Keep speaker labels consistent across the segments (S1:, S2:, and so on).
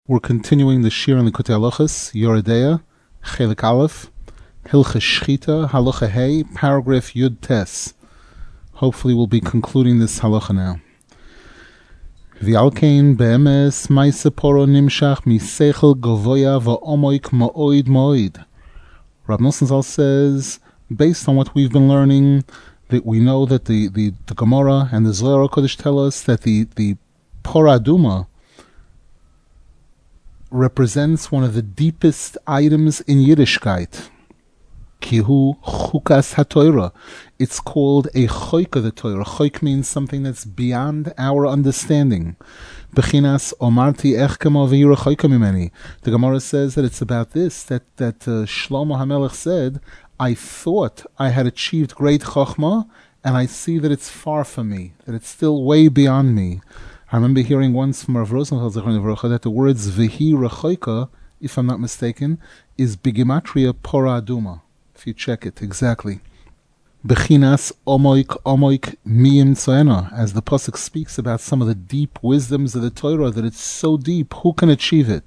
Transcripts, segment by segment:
S1: We're continuing the Shir on the Likutei Halachos, Yoredeya, Chelik Aleph, Hilchos Shchita, Halacha Hey, paragraph Yud Tes. Hopefully we'll be concluding this halacha now. V'alkein be'emes ma'aseh poro nimshach miseichel gavoya va'omoik ma'oid ma'oid. Rav Nosson Zal says, based on what we've been learning, that we know that the Gemara and the Zohar HaKodesh tell us that the Pora Aduma represents one of the deepest items in Yiddishkeit. Kihu chukas haTorah. It's called a choik of the Torah. Choik means something that's beyond our understanding. Bechinas omarti echkemo v'yira choika mimeni. The Gemara says that it's about this, that Shlomo HaMelech said, I thought I had achieved great chokhmah, and I see that it's far from me, that it's still way beyond me. I remember hearing once from Rav Rosenfeld that the words V'hi Rechoika, if I'm not mistaken, is Bigimatria Pora Aduma. If you check it, exactly. Bechinas Omoik Miyim Tzoena, as the Pasuk speaks about some of the deep wisdoms of the Torah, that it's so deep, who can achieve it?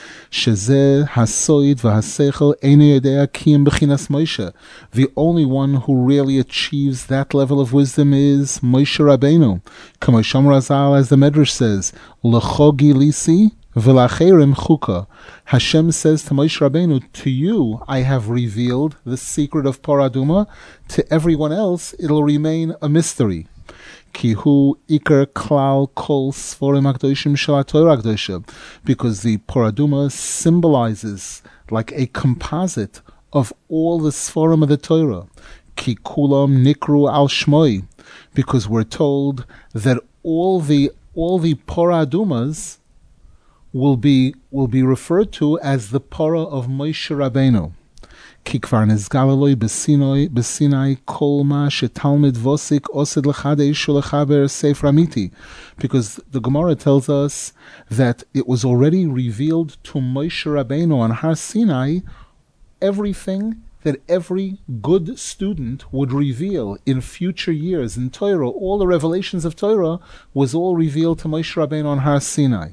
S1: Shezeh hasoid v'haseichel einu yodea kiyim bechinas Moshe. The only one who really achieves that level of wisdom is Moshe Rabbeinu. K'mo Shomer Azal, as the Medrash says, L'cho gilisi v'lacherim chuka. Hashem says to Moshe Rabbeinu, to you I have revealed the secret of Pora Aduma. To everyone else it'll remain a mystery. Kihu Iker Klal Kol Sforim Akdoshim Shel HaTorah Akdosha, because the Pora Aduma symbolizes like a composite of all the Sforim of the Torah. Ki Kulam Nikru Al Shmoi, because we're told that all the Pora Adumas will be referred to as the Pora of Moshe Rabbeinu. Kikvar nezgalaloi besinai kol ma shetalmid vosik osed l'chadesh u'lechaber sefer amiti, because the Gemara tells us that it was already revealed to Moshe Rabbeinu on Har Sinai everything that every good student would reveal in future years in Torah. All the revelations of Torah was all revealed to Moshe Rabbeinu on Har Sinai.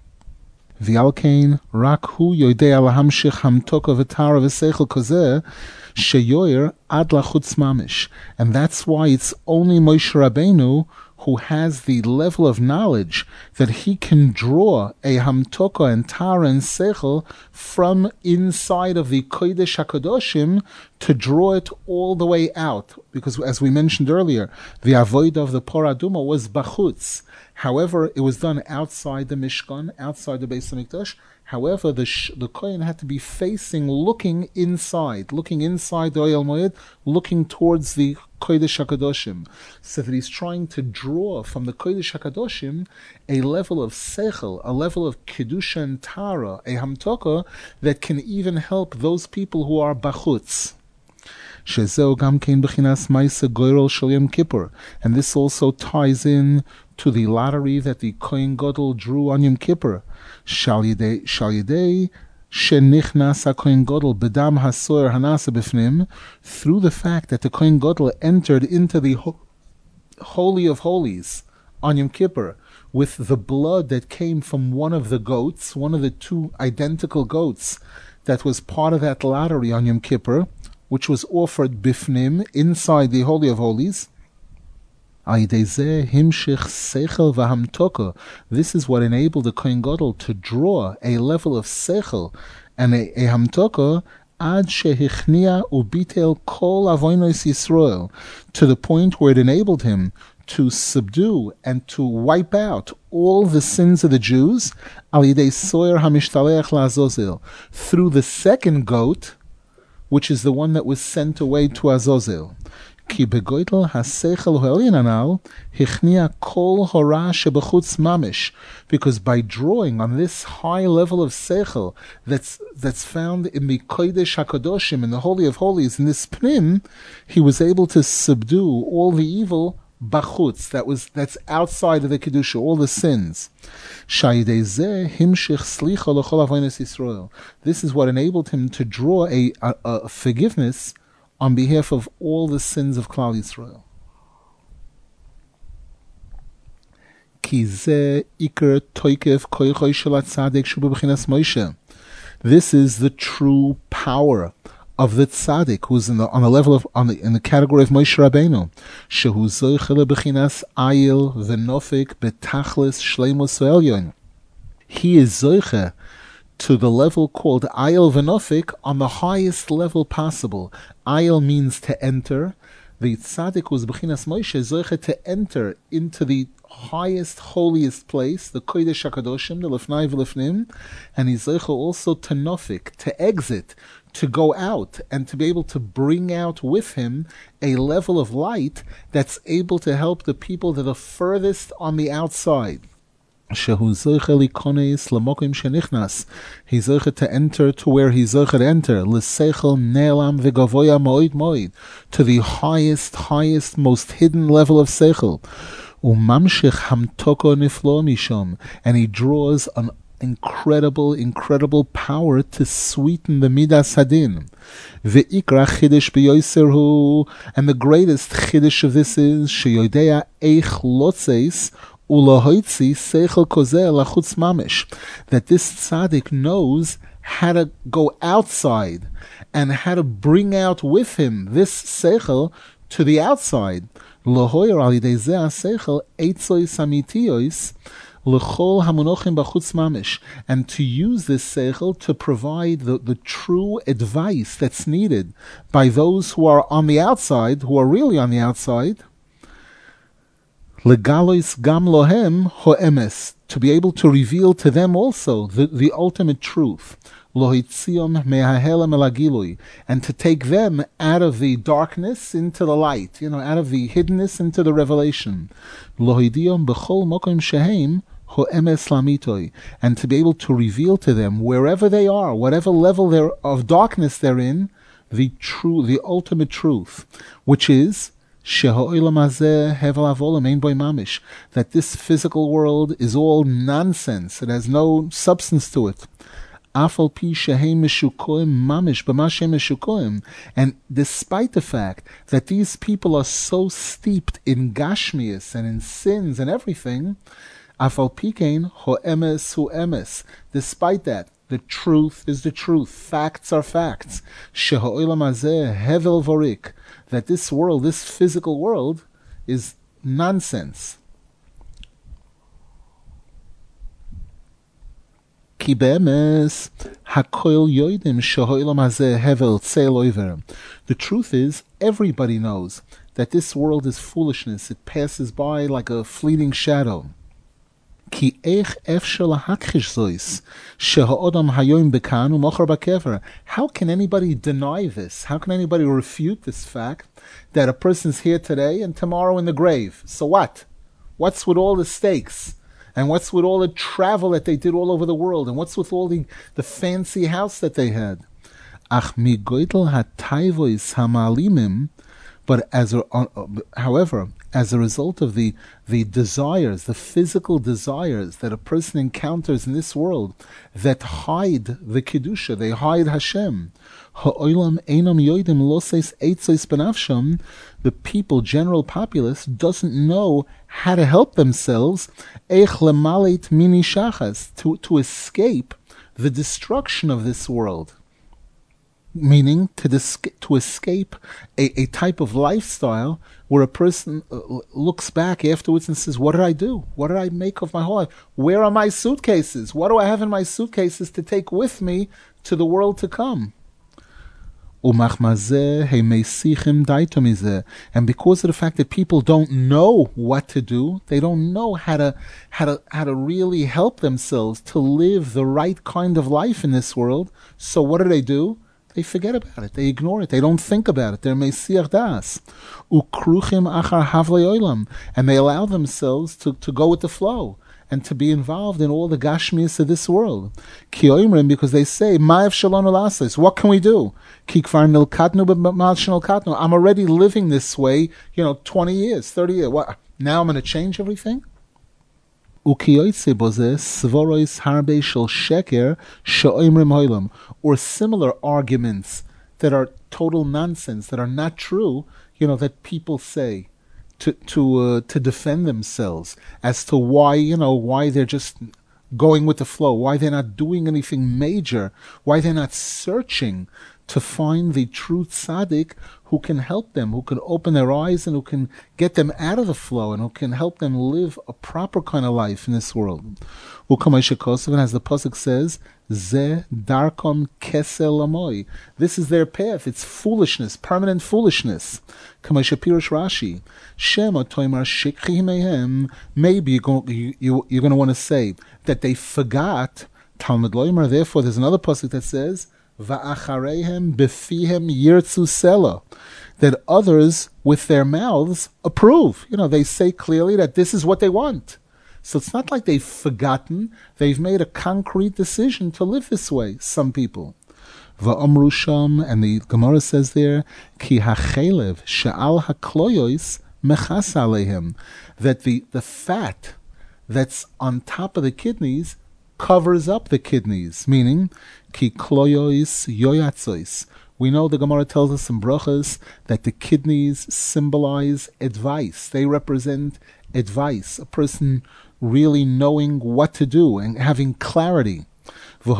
S1: V'alkein rak hu yodea lahamshich hamtoka v'tara v'seichel kozeh sheyoyer ad lachutz mamish, and that's why it's only Moshe Rabbeinu who has the level of knowledge that he can draw a hamtoka and tara and seichel from inside of the kodesh hakadoshim to draw it all the way out. Because as we mentioned earlier, the avodah of the Pora Aduma was bachutz. However, it was done outside the Mishkan, outside the Beis HaMikdash. However, the Kohen had to be looking inside the Oyel Moed, looking towards the Kodesh HaKadoshim, so that he's trying to draw from the Kodesh HaKadoshim a level of Seichel, a level of Kedusha and Tara, a Hamtoka, that can even help those people who are Bachutz. Shezeo gam kein bechinas ma'aseh goyrel shel Yom Kippur, and this also ties in to the lottery that the Kohen Gadol drew on Yom Kippur. Shal yedei shenichnas ha-Kohen Gadol bedam hasoyer hanasa b'fnim, through the fact that the Kohen Gadol entered into the Holy of Holies on Yom Kippur with the blood that came from one of the goats, one of the two identical goats that was part of that lottery on Yom Kippur, which was offered bifnim, inside the Holy of Holies. This is what enabled the Kohen Gadol to draw a level of seichel and a hamtoka ad shehichnia ubitel kol avonos Yisrael, to the point where it enabled him to subdue and to wipe out all the sins of the Jews al yidei soyer hamishtalech la'azozel, through the second goat, which is the one that was sent away to Azazel. Ki begoitel haseichel ha'elyon anal hichnia kol hora shebechutz mamish, because by drawing on this high level of seichel that's found in the kodesh hakadoshim, in the Holy of Holies, in this pnim, he was able to subdue all the evil bachutz, that's outside of the kedusha, all the sins. This is what enabled him to draw a forgiveness on behalf of all the sins of Klal Yisrael. Ki ze iker toikev koichoi shel hatzadik shu b'bechinas Moshe. This is the true power of the tzaddik, who's in the category of Moshe Rabbeinu. Shehu zoiche lebechinas ayil v'nofik betachlis shleimus elyon. He is zoiche to the level called ayil v'nofik, on the highest level possible. Ayil means to enter. The tzaddik who's bechinas Moshe is zoiche to enter into the highest, holiest place, the Kodesh HaKadoshim, the Lefnai V'Lefnim, and he's zoiche also to nofik, to exit, to go out, and to be able to bring out with him a level of light that's able to help the people that are furthest on the outside. Shehu zoiche likones lamokim shenichnas. He's zoiche to enter to where he's zoiche to enter. L'seichel ne'elam v'gavoya moed moed. To the highest, most hidden level of seichel. Umamshich hamtoko niflo mishom. And he draws an incredible power to sweeten the midas hadin. Ve'ikra chidish b'yoyserhu. And the greatest chidish of this is sheyodeya eich lotzeis ulahoitzi seichel kozeh lachutz mamish. That this tzaddik knows how to go outside and how to bring out with him this seichel to the outside. Lohoyer al yidei zeh seichel eitzois amitiois l'chol hamonochim b'chutz mamish, and to use this seichel to provide the true advice that's needed by those who are on the outside, who are really on the outside. Legalois gam lohem ho'emes, to be able to reveal to them also the ultimate truth. Lohitziom mehahelam elagilui, and to take them out of the darkness into the light, out of the hiddenness into the revelation. Lohidiom b'chol mokom shehem ho'emes lamitoi, and to be able to reveal to them wherever they are, whatever level of darkness they're in, the ultimate truth, which is that this physical world is all nonsense. It has no substance to it. And despite the fact that these people are so steeped in gashmias and in sins and everything, despite that, the truth is the truth. Facts are facts. That this world, this physical world, is nonsense. The truth is, everybody knows that this world is foolishness. It passes by like a fleeting shadow. How can anybody deny this? How can anybody refute this fact that a person's here today and tomorrow in the grave? So what? What's with all the stakes? And what's with all the travel that they did all over the world? And what's with all the fancy house that they had? But however, as a result of the desires, the physical desires that a person encounters in this world that hide the Kedusha, they hide Hashem. The people, general populace, doesn't know how to help themselves to escape the destruction of this world. Meaning to escape a type of lifestyle where a person looks back afterwards and says, what did I do? What did I make of my whole life? Where are my suitcases? What do I have in my suitcases to take with me to the world to come? And because of the fact that people don't know what to do, they don't know how to really help themselves to live the right kind of life in this world. So what do? They forget about it. They ignore it. They don't think about it. They're meisiach das. Ukruchim achar havlei olam. And they allow themselves to go with the flow and to be involved in all the gashmias of this world. Ki oimrim, because they say, ma'ef shalonu lasos. What can we do? Ki kvar nilkatnu b'mal shenilkatnu. I'm already living this way, 20 years, 30 years. What? Now I'm going to change everything? Or similar arguments that are total nonsense, that are not true, that people say. to defend themselves as to why they're just going with the flow, why they're not doing anything major, why they're not searching to find the true tzaddik who can help them, who can open their eyes and who can get them out of the flow and who can help them live a proper kind of life in this world. And as the pasuk says, Ze darkom kesel amoy. This is their path. It's foolishness, permanent foolishness. Kamaisha Pirush Rashi. Shema toimar shikchi mehem. Maybe you're going to want to say that they forgot. Talmud loimar. Therefore, there's another pasuk that says, Va'achareihem befihem yirtzu sela. That others with their mouths approve. They say clearly that this is what they want. So it's not like they've forgotten. They've made a concrete decision to live this way, some people. Va'omru sham, and the Gemara says there, Ki hachelev she'al hakloyos mechas aleihem, that the fat that's on top of the kidneys covers up the kidneys, meaning, Ki kloyos yoyatzois. We know the Gemara tells us in Brachas that the kidneys symbolize advice. They represent advice, a person really knowing what to do and having clarity. And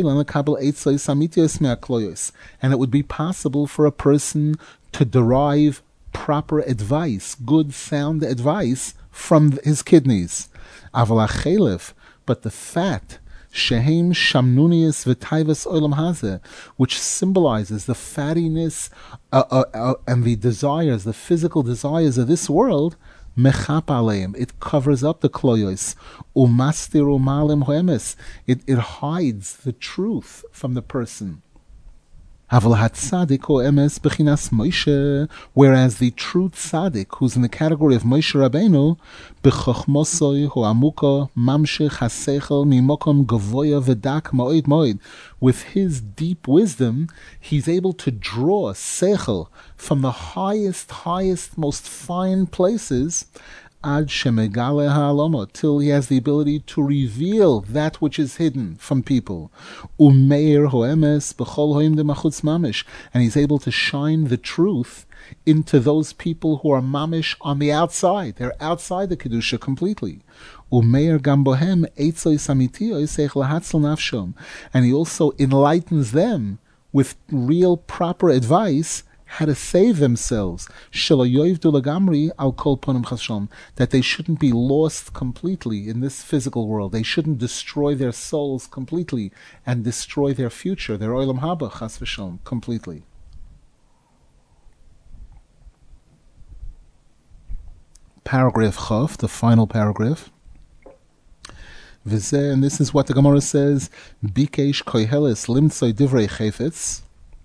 S1: it would be possible for a person to derive proper advice, good, sound advice from his kidneys. But the fat, Shehem Shamnunius V'Taivas Olam Hazeh, which symbolizes the fattiness and the desires, the physical desires of this world, Mechap aleim, it covers up the kloyos. Umastiru malim hoemes, it hides the truth from the person. Aval hatzadik hoemes bechinas Moshe, whereas the true tzaddik, who's in the category of Moshe Rabbeinu, bechachmosoi hoamuka mamshech hasechel mimokom gavoya v'dak ma'od ma'od, with his deep wisdom, he's able to draw sechel from the highest, most fine places, ad shemegale ha'aloma, till he has the ability to reveal that which is hidden from people. Umeir hoemes b'chol hoim de machutz mamish, and he's able to shine the truth into those people who are mamish on the outside. They're outside the kedusha completely. Umeir gam bohem eitzoi samitiyoi seich lahatzel nafshom, and he also enlightens them with real proper advice how to save themselves, that they shouldn't be lost completely in this physical world. They shouldn't destroy their souls completely and destroy their future, their olam haba, chas v'shalom, completely. Paragraph Chav, the final paragraph. And this is what the Gemara says, Bikesh koheles limtzoi divrei chayfetz.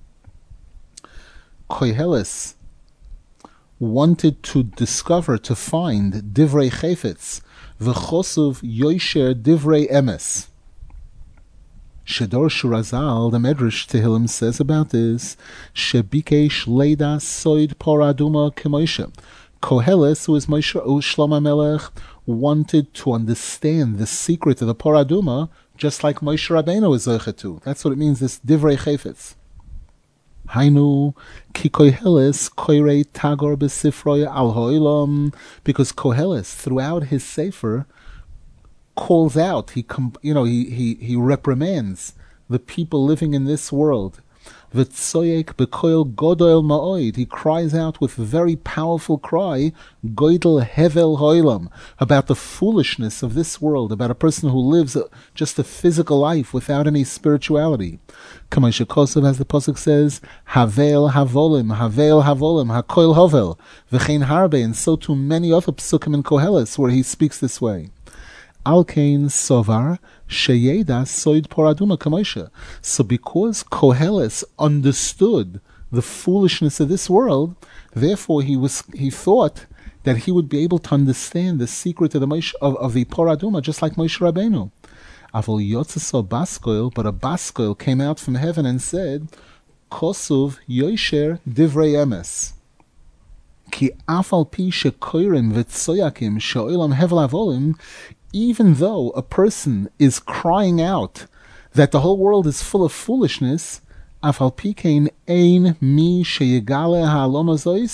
S1: Koheles wanted to discover, to find divrei chayfetz, v'chosuv yoisher divrei emes. Shedor Shurazal, the Medrash Tehillim, says about this, Shebikesh leida soid poraduma k'Moshe. Koheles, who is Moshe Shlomo Melech, wanted to understand the secret of the poraduma, just like Moshe Rabbeinu is zeicha to. That's what it means, this divrei chayfetz. Hainu ki Koheles koirei tagor besifroi al ho'ilam, because Koheles throughout his sefer calls out, he reprimands the people living in this world. V'tzoyek bekoil godol ma'oid, he cries out with a very powerful cry, godel hevel ho'ilam, about the foolishness of this world, about a person who lives just a physical life without any spirituality. Kamaisha Kosev, as the pasuk says, havel havolim, hakoil hovel, v'chein harbe, and so too many other psukim in Koheles where he speaks this way. Alkein sovar sheyeda soid poraduma kamaisha. So because Koheles understood the foolishness of this world, therefore he thought that he would be able to understand the secret of the poraduma, just like Moshe Rabbeinu. Avol yotzeso baskoil, but a baskoil came out from heaven and said, Kosuv yoisher divrei emes. Ki afal pi shekoirim v'tsoyakim she'olam hevel avolim, even though a person is crying out that the whole world is full of foolishness, afal pikein ein mi sheyegale ha'alom azois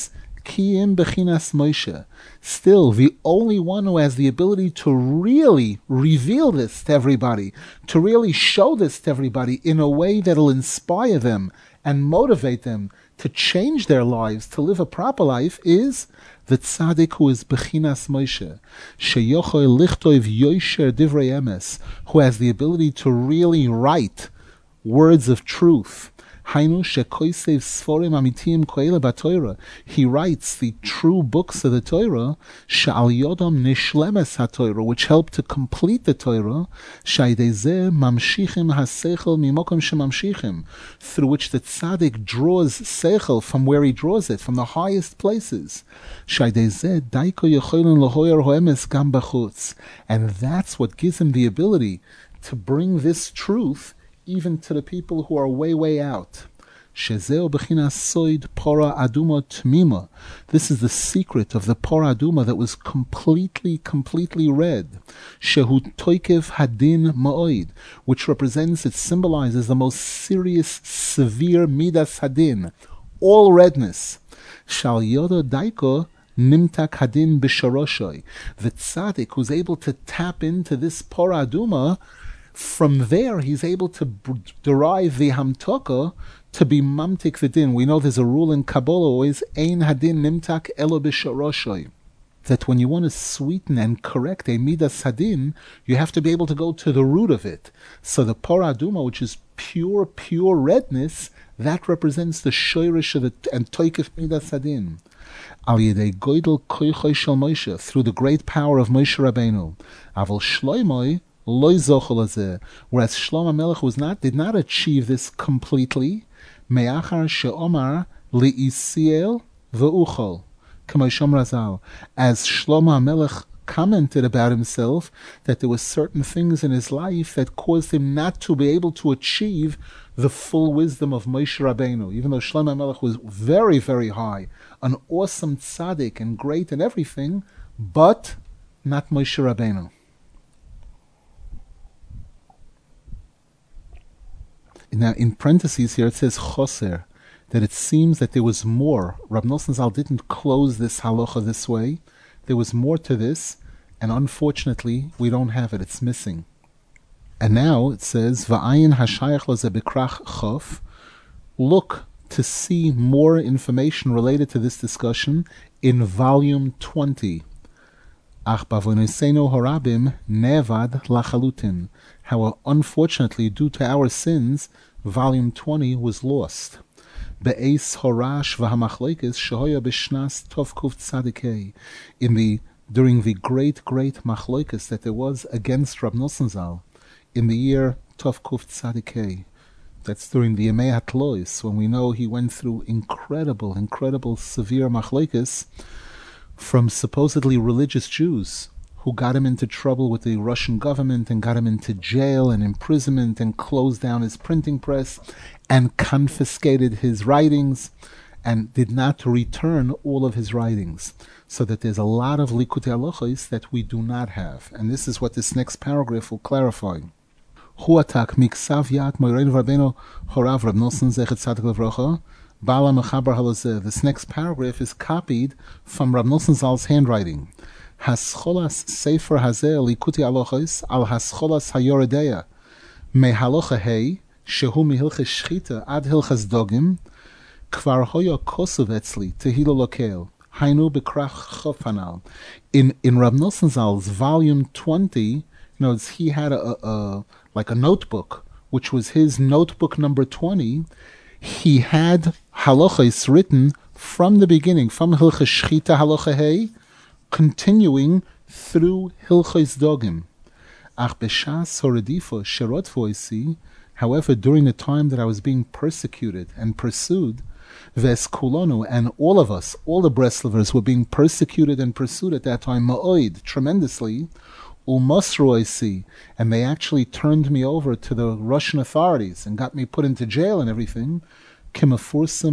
S1: Kiim Bechinas Moshe. Still, the only one who has the ability to really reveal this to everybody, to really show this to everybody in a way that'll inspire them and motivate them to change their lives, to live a proper life, is the tzaddik who is Bechinas Moshe, sheyochoi lichtov yosher divrei emes, who has the ability to really write words of truth. Hainu shekoisev sforim amitiyim koele b'Torah. He writes the true books of the Torah, she'al yodam nishlemes haTorah, which help to complete the Torah, she'aydezeh mamshichim hasechel mimokom shemamshichim, through which the tzaddik draws sechel from where he draws it, from the highest places. She'aydezeh daiko yecholen lahoyer hoemes gam b'chutz. And that's what gives him the ability to bring this truth even to the people who are way, way out. Shezeo b'chinas soid pora aduma tmima. This is the secret of the pora aduma that was completely red. Shehu toikev hadin ma'oid, which represents, it symbolizes the most serious, severe midas hadin, all redness. Shal yodo daiko nimtak hadin b'sharoshoy. The tzaddik who's able to tap into this pora aduma, from there, he's able to derive the hamtaka to be mamtik the din. We know there's a rule in Kabbalah always, ein hadin nimtak elo b'sharoshoy, that when you want to sweeten and correct a midas hadin, you have to be able to go to the root of it. So the pora aduma, which is pure redness, that represents the shoirish of the and toikef midas hadin. Al yedei goydel koichoy shel Moshe, through the great power of Moshe Rabbeinu. Aval shloimoi whereas Shlomo HaMelech did not achieve this completely. Me'achar she'omar li'isiel ve'uchol, k'mo shom Razal. As Shlomo HaMelech commented about himself, that there were certain things in his life that caused him not to be able to achieve the full wisdom of Moshe Rabbeinu. Even though Shlomo HaMelech was very, very high, an awesome tzaddik and great and everything, but not Moshe Rabbeinu. Now, in parentheses here, it says choser, that it seems that there was more. Rab Nosson Zal didn't close this halacha this way. There was more to this, and unfortunately, we don't have it. It's missing. And now it says, Va'ayin hashayach lo ze bekrach chof. Look to see more information related to this discussion in volume 20. Ach bavonosenu harabim nevad lachalutin. How unfortunately, due to our sins, volume 20 was lost. Be'eis horash v'hamachleikes shehoya b'shnas tovkuf tzadikei. During the great machlokes that there was against Rab Nosson Zal, in the year tovkuf tzadikei. That's during the Yemei HaTlois, when we know he went through incredible severe machlokes from supposedly religious Jews who got him into trouble with the Russian government and got him into jail and imprisonment and closed down his printing press and confiscated his writings and did not return all of his writings. So that there's a lot of Likutei Halachos that we do not have. And this is what this next paragraph will clarify. Huatak miksav yat moireinu Rabbeinu horav Rab Nosson zechet tzadik levracha. This next paragraph is copied from Rab Nosson Zal's handwriting. Hascholas Sefer Hazeh Likutei Halachos al Hascholas Hayoredeya me Halacha Hei shehu mihilches Shchita ad hilchas Dogim kvar hoya kosuv etzli tehilo lokel hainu bekrach chofanal. In Rab Nosson Zal's volume 20, he had a notebook, which was his notebook number 20. He had halachos written from the beginning, from Hilchas Shchita Halacha Hei, continuing through Hilchos Dogim. Ach b'shas horedifo sherotvo isi. However, during the time that I was being persecuted and pursued, ves kulonu, and all of us, all the Breslovers, were being persecuted and pursued at that time, ma'oid, tremendously, umosru isi, and they actually turned me over to the Russian authorities and got me put into jail and everything. As is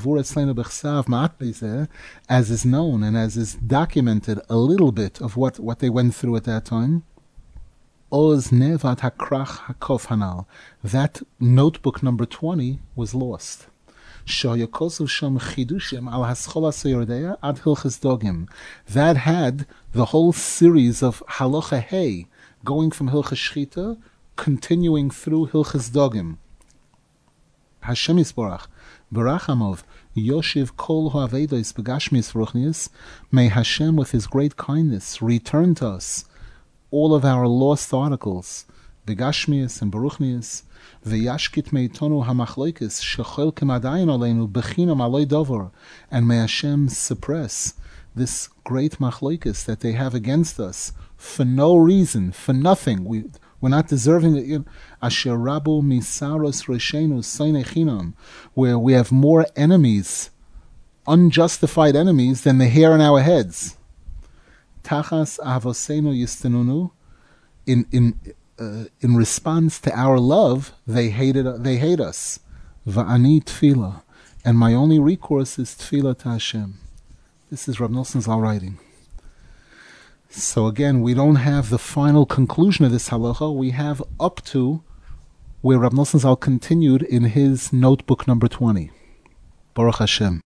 S1: known and as is documented a little bit of what they went through at that time. That notebook number 20 was lost. Shoyakosu Sham Chidushim al Haschola Seyordea ad Hilchas Dogim. That had the whole series of Halacha Hey, going from Hilchas Shchita, continuing through Hilchas Dogim. Hashem Yisborach, Barachamov, Yoshiv Kol Hoavedos Begashmis Ruchnius, may Hashem with His great kindness return to us all of our lost articles, Begashmius and Baruchnius, V'yashkit meitonu hamachloikis shechol kemadayin aleinu bechinam aloi dover, and may Hashem suppress this great machloikis that they have against us for no reason, for nothing. We're not deserving it. Asher rabu misaros reshenu soinei chinam, where we have more enemies, unjustified enemies, than the hair on our heads. Tachas avosenu yistenunu, in response to our love, they hate us. Va'ani tefillah, and my only recourse is tefillah to Hashem. This is Rav Nosson Zal writing. So again, we don't have the final conclusion of this halacha. We have up to where Rav Nosson Zal continued in his notebook number 20. Baruch Hashem.